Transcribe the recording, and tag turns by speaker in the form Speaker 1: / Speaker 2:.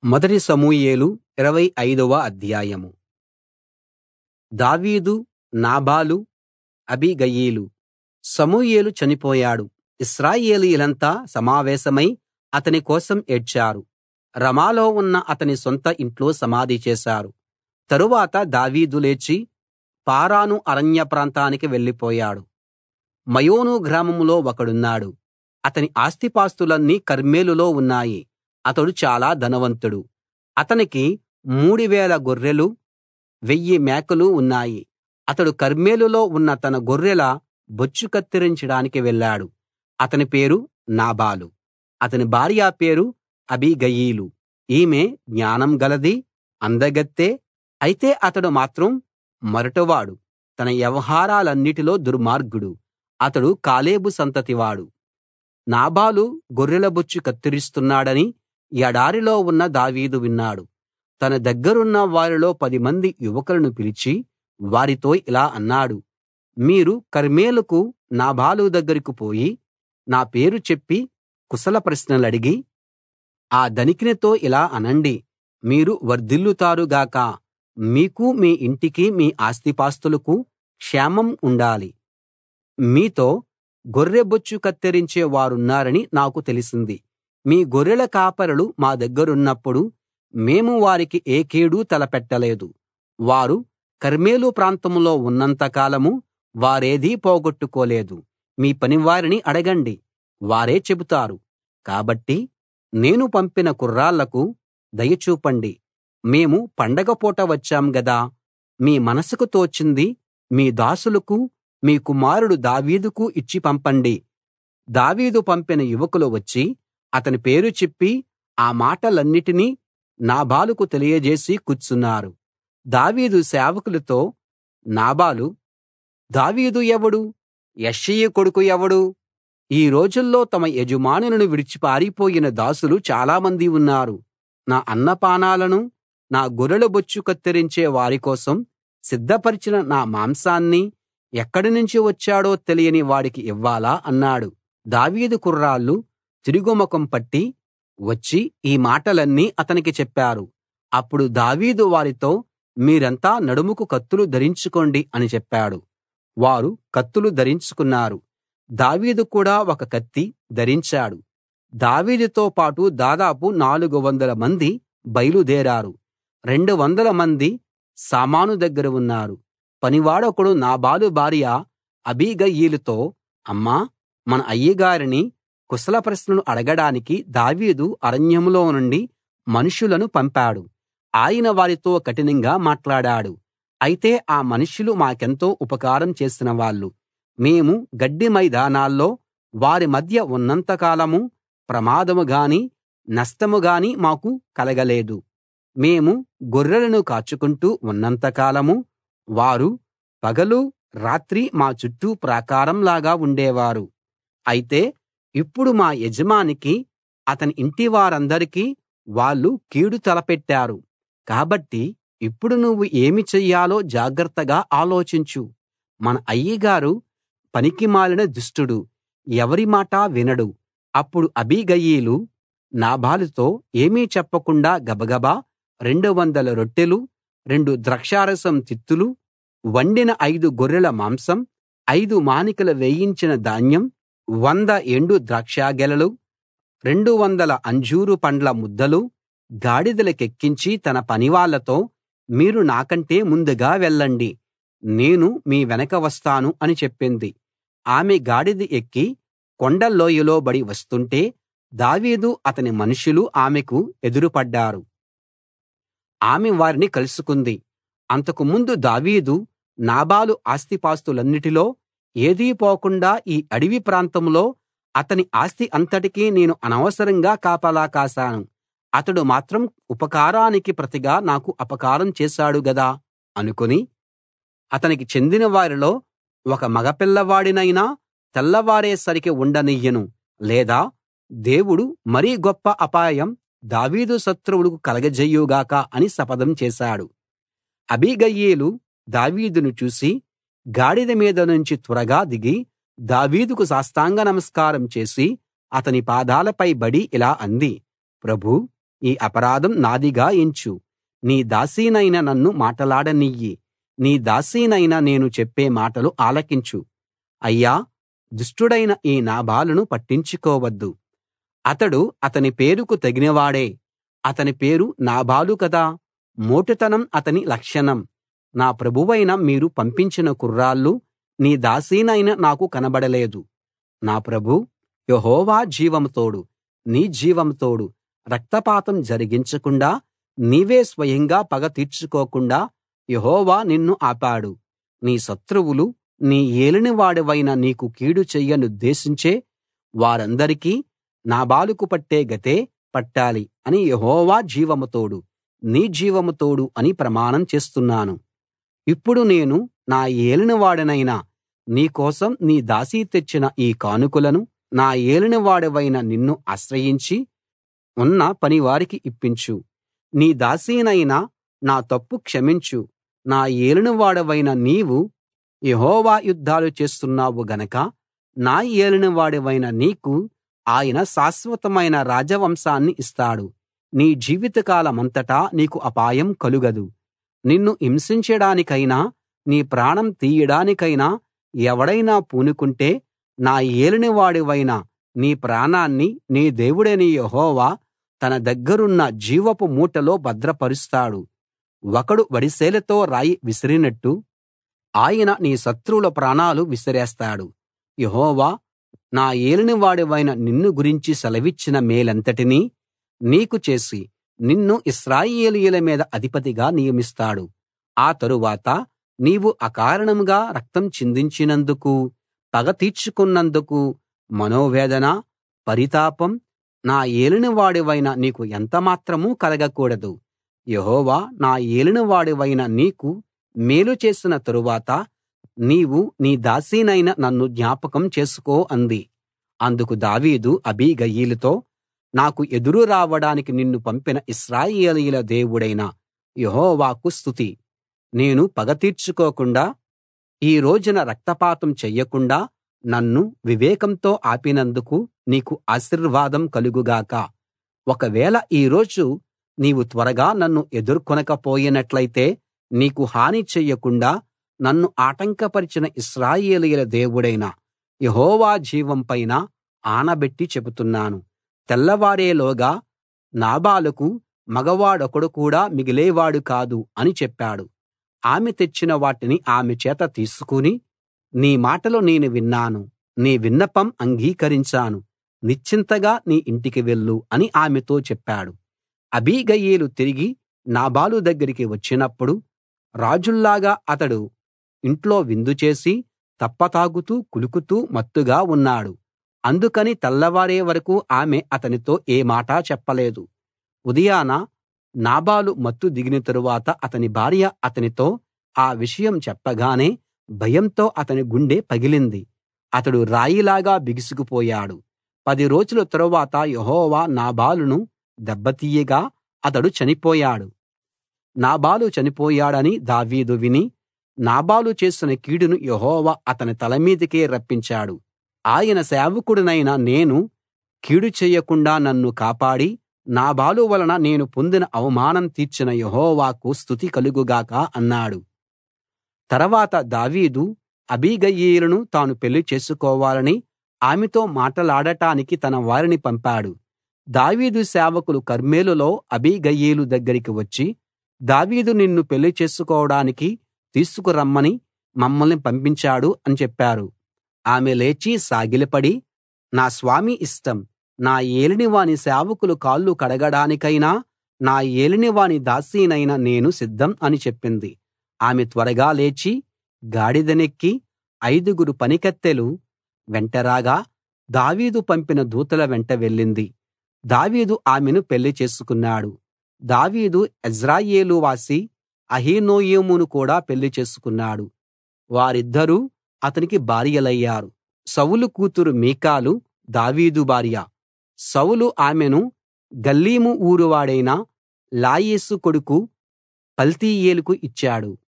Speaker 1: మొదటి సమూయేలు 25వ అధ్యాయం. దావీదు, నాబాలు, అబీగయీలు. సమూయేలు చనిపోయాడు. ఇశ్రాయేలీయులంతా సమావేశమై అతని కోసం ఏడ్చారు. రమాలో ఉన్న అతని సొంత ఇంట్లో సమాధి చేశారు. తరువాత దావీదు లేచి పారాను అరణ్య ప్రాంతానికి వెళ్ళిపోయాడు. మయోను గ్రామంలో ఒకడున్నాడు. అతని ఆస్తిపాస్తులన్నీ కర్మెలులో ఉన్నాయి. అతడు చాలా ధనవంతుడు. అతనికి 3000 గొర్రెలు, 1000 మేకలు ఉన్నాయి. అతడు కర్మెలులో ఉన్న తన గొర్రెల బొచ్చు కత్తిరించడానికి వెళ్ళాడు. అతని పేరు నాబాలు. అతని భార్య పేరు అబీగయీలు. ఈమె జ్ఞానం గలది, అందగత్తె. అయితే అతడు మాత్రం మొరటువాడు, తన వ్యవహారాలన్నిటిలో దుర్మార్గుడు. అతడు కాలేబు సంతతివాడు. నాబాలు గొర్రెల బొచ్చు కత్తిరిస్తున్నాడని ఎడారిలో ఉన్న దావీదు విన్నాడు. తన దగ్గరున్న వారిలో 10 మంది యువకులను పిలిచి వారితో ఇలా అన్నాడు, మీరు కర్మెలుకు నాబాలు దగ్గరికి పోయి నా పేరు చెప్పి కుశల ప్రశ్నలడిగి ఆ ధనికునితో ఇలా అనండి, మీరు వర్ధిల్లుతారు గాక. మీకూ మీ ఇంటికీ మీ ఆస్తిపాస్తులకూ క్షేమం ఉండాలి. మీతో గొర్రె బొచ్చు కత్తిరించే వారున్నారని నాకు తెలిసింది. మీ గొర్రెల కాపరులు మా దగ్గరున్నప్పుడు మేము వారికి ఏ కీడూ తలపెట్టలేదు. వారు కర్మెలు ప్రాంతంలో ఉన్నంత కాలం వారేదీ పోగొట్టుకోలేదు. మీ పనివారిని అడగండి, వారే చెబుతారు. కాబట్టి నేను పంపిన కుర్రాళ్లకు దయ చూపండి. మేము పండగ పూట వచ్చాం గదా. మీ మనసుకు తోచింది మీ దాసులకు, మీ కుమారుడు దావీదుకు ఇచ్చి పంపండి. దావీదు పంపిన యువకులు వచ్చి అతని పేరు చెప్పి ఆ మాటలన్నిటినీ నాబాలుకు తెలియజేసి కూర్చున్నారు. దావీదు సేవకులతో నాబాలు, దావీదు ఎవడు? యెష్షయి కొడుకు ఎవడు? ఈ రోజుల్లో తమ యజమానులను విడిచి పారిపోయిన దాసులు చాలామంది ఉన్నారు. నా అన్నపానాలను, నా గొర్రెల బొచ్చు కత్తిరించే వారి కోసం సిద్ధపరచిన నా మాంసాన్ని ఎక్కడినుంచి వచ్చాడో తెలియని వాడికి ఇవ్వాలా అన్నాడు. దావీదు కుర్రాళ్ళు తిరుగుముఖం పట్టి వచ్చి ఈ మాటలన్నీ అతనికి చెప్పారు. అప్పుడు దావీదు వారితో, మీరంతా నడుముకు కత్తులు ధరించుకోండి అని చెప్పాడు. వారు కత్తులు ధరించుకున్నారు. దావీదు కూడా ఒక కత్తి ధరించాడు. దావీదుతో పాటు దాదాపు 400 మంది బయలుదేరారు. 200 మంది సామాను దగ్గర ఉన్నారు. పనివాడొకడు నాబాలు భార్య అబీగయీలుతో, అమ్మా, మన అయ్యగారిని కుశల ప్రశ్నలు అడగడానికి దావీదు అరణ్యంలో నుండి మనుషులను పంపాడు. ఆయన వారితో కఠినంగా మాట్లాడాడు. అయితే ఆ మనుషులు మాకెంతో ఉపకారం చేసిన వాళ్ళు. మేము గడ్డి మైదానాల్లో వారి మధ్య ఉన్నంత కాలం ప్రమాదం గానీ నష్టం గానీ మాకు కలగలేదు. మేము గొర్రెలను కాచుకుంటూ ఉన్నంత కాలం వారు పగలు రాత్రి మా చుట్టూ ప్రాకారంలాగా ఉండేవారు. అయితే ఇప్పుడు మా యజమానికి, అతని ఇంటివారందరికీ వాళ్ళు కీడు తలపెట్టారు. కాబట్టి ఇప్పుడు నువ్వు ఏమి చెయ్యాలో జాగ్రత్తగా ఆలోచించు. మన అయ్యగారు పనికిమాలిన దుష్టుడు, ఎవరి మాటా వినడు. అప్పుడు అబీగయీలు నాబాలుతో ఏమీ చెప్పకుండా గబగబా 200 రొట్టెలు, 2 ద్రాక్షారసం తిత్తులు, వండిన 5 గొర్రెల మాంసం, 5 మానికలు వేయించిన ధాన్యం, 100 ఎండు ద్రాక్షగెలలు, 200 అంజూరు పండ్ల ముద్దలు గాడిదలకెక్కించి తన పనివాళ్ళతో, మీరు నాకంటే ముందుగా వెళ్ళండి, నేను మీ వెనక వస్తాను అని చెప్పింది. ఆమె గాడిద ఎక్కి కొండ లోయలో బడి వస్తుంటే దావీదు అతని మనుషులు ఆమెకు ఎదురుపడ్డారు. ఆమె వారిని కలుసుకుంది. అంతకు ముందు దావీదు నాబాలు ఆస్తిపాస్తులన్నిటిలో ఏదీ పోకుండా ఈ అడవి ప్రాంతంలో అతని ఆస్తి అంతటికీ నేను అనవసరంగా కాపలా కాశాను. అతడు మాత్రం ఉపకారానికి ప్రతిగా నాకు అపకారం చేశాడు గదా అనుకుని అతనికి చెందిన వారిలో ఒక మగపిల్లవాడినైనా తెల్లవారేసరికి ఉండనియ్యను, లేదా దేవుడు మరీ గొప్ప అపాయం దావీదు శత్రువులకు కలగజేయుగాక అని శపథం చేశాడు. అబీగయీలు దావీదును చూసి గాడిద మీద నుంచి త్వరగా దిగి దావీదుకు సాష్టాంగ నమస్కారం చేసి అతని పాదాలపై బడి ఇలా అంది, ప్రభూ, ఈ అపరాధం నాదిగా ఎంచు. నీ దాసినైన నన్ను మాటలాడనియ్యి. నీ దాసినైన నేను చెప్పే మాటలు ఆలకించు. అయ్యా, దుష్టుడైన ఈ నాబాలును పట్టించుకోవద్దు. అతడు అతని పేరుకు తగినవాడే. అతని పేరు నాబాలు కదా. మోటుతనం అతని లక్షణం. నా ప్రభువైన మీరు పంపించిన కుర్రాళ్ళు నీ దాసినైన నాకు కనబడలేదు. నా ప్రభూ యెహోవా జీవం తోడు, నీ జీవం తోడు. రక్తపాతం జరిగించకుండా, నీవే స్వయంగా పగ తీర్చుకోకుండా యెహోవా నిన్ను ఆపాడు. నీ శత్రువులు నీ ఏలినవాడివైన నీకు కీడు చెయ్యనుద్దేశించే వారందరికీ నాబాలుకు పట్టే గతే పట్టాలి అని యెహోవా జీవం తోడు, నీ జీవం తోడు అని ప్రమాణం చేస్తున్నాను. ఇప్పుడు నేను నా ఏలినవాడనైన నీ కోసం నీ దాసి తెచ్చిన ఈ కానుకలను నా ఏలినవాడివైన నిన్ను ఆశ్రయించి ఉన్న పనివారికి ఇప్పించు. నీ దాసినైన నా తప్పు క్షమించు. నా ఏలినవాడవైన నీవు యెహోవా యుద్ధాలు చేస్తున్నావు గనక నా ఏలినవాడివైన నీకు ఆయన శాశ్వతమైన రాజవంశాన్ని ఇస్తాడు. నీ జీవితకాలమంతటా నీకు అపాయం కలుగదు. నిన్ను హింసించడానికైనా నీ ప్రాణం తీయడానికైనా ఎవడైనా పూనుకుంటే నా ఏలినవాడివైన నీ ప్రాణాన్ని నీ దేవుడైన యెహోవా తన దగ్గరున్న జీవపు మూటలో భద్రపరుస్తాడు. ఒకడు వడిసెలతో రాయి విసిరినట్టు ఆయన నీ శత్రువుల ప్రాణాలు విసిరేస్తాడు. యెహోవా నా ఏలినవాడివైన నిన్ను గురించి సెలవిచ్చిన మేలంతటినీ నీకు చేసి నిన్ను ఇశ్రాయేలీయుల మీద అధిపతిగా నియమిస్తాడు. ఆ తరువాత నీవు అకారణంగా రక్తం చిందించినందుకూ, పగ తీర్చుకున్నందుకూ మనోవేదన, పరితాపం నా ఏలినవాడివైన నీకు ఎంతమాత్రం కలగకూడదు. యెహోవా నా ఏలినవాడివైన నీకు మేలు చేసిన తరువాత నీవు నీ దాసినైన నన్ను జ్ఞాపకం చేసుకో అంది. అందుకు దావీదు అబీగయీలుతో, నాకు ఎదురు రావడానికి నిన్ను పంపిన ఇశ్రాయేలీయుల దేవుడైన యెహోవాకు స్తుతి. నేను పగ తీర్చుకోకుండా, ఈ రోజున రక్తపాతం చెయ్యకుండా నన్ను వివేకంతో ఆపినందుకు నీకు ఆశీర్వాదం కలుగు గాక. ఒకవేళ ఈ రోజు నీవు త్వరగా నన్ను ఎదుర్కొనకపోయినట్లయితే నీకు హాని చెయ్యకుండా నన్ను ఆటంకపరిచిన ఇశ్రాయేలీయుల దేవుడైన యెహోవా జీవం పైన ఆనబెట్టి చెబుతున్నాను, తెల్లవారేలోగా నాబాలుకు మగవాడొకడు కూడా మిగిలేవాడు కాదు అని చెప్పాడు. ఆమె తెచ్చిన వాటిని ఆమె చేత తీసుకుని, నీ మాటలు నేను విన్నాను, నీ విన్నపం అంగీకరించాను, నిశ్చింతగా నీ ఇంటికి వెళ్ళు అని ఆమెతో చెప్పాడు. అబీగయీలు తిరిగి నాబాలు దగ్గరికి వచ్చినప్పుడు రాజుల్లాగా అతడు ఇంట్లో విందు చేసి తప్పతాగుతూ కులుకుతూ మత్తుగా ఉన్నాడు. అందుకని తెల్లవారే వరకూ ఆమె అతనితో ఏ మాటా చెప్పలేదు. ఉదయాన నాబాలు మత్తు దిగిన తరువాత అతని భార్య అతనితో ఆ విషయం చెప్పగానే భయంతో అతని గుండె పగిలింది. అతడు రాయిలాగా బిగుసుకుపోయాడు. 10 రోజుల తరువాత యెహోవా నాబాలును దెబ్బతీయగా అతడు చనిపోయాడు. నాబాలు చనిపోయాడని దావీదు విని, నాబాలు చేసిన కీడును యెహోవా అతని తల మీదికే రప్పించాడు. ఆయన సేవకుడినైన నేను కీడు చెయ్యకుండా నన్ను కాపాడి నాబాలు వలన నేను పొందిన అవమానం తీర్చిన యెహోవాకు స్తుతి కలుగు గాక అన్నాడు. తర్వాత దావీదు అబీగయీలును తాను పెళ్లి చేసుకోవాలని ఆమెతో మాటలాడటానికి తన వారిని పంపాడు. దావీదు సేవకులు కర్మెలులో అబీగయీలు దగ్గరికి వచ్చి, దావీదు నిన్ను పెళ్లి చేసుకోవడానికి తీసుకురమ్మని మమ్మల్ని పంపించాడు అని చెప్పారు. ఆమె లేచి సాగిలపడి, నా స్వామి ఇష్టం, నా ఏలినవాని సేవకులు కాళ్ళు కడగడానికైనా నా ఏలినవాని దాసినైన నేను సిద్ధం అని చెప్పింది. ఆమె త్వరగా లేచి గాడిదనెక్కి 5 పనికత్తెలు వెంటరాగా దావీదు పంపిన దూతల వెంట వెళ్ళింది. దావీదు ఆమెను పెళ్లి చేసుకున్నాడు. దావీదు యెజ్రెయేలు వాసి అహీనోయమును కూడా పెళ్లి చేసుకున్నాడు. వారిద్దరూ అతనికి భార్యలయ్యారు. సౌలు కూతురు మీకాలు దావీదు భార్య. సౌలు ఆమెను గల్లీము ఊరువాడైన లాయీషు కొడుకు పల్తీయేలుకు ఇచ్చాడు.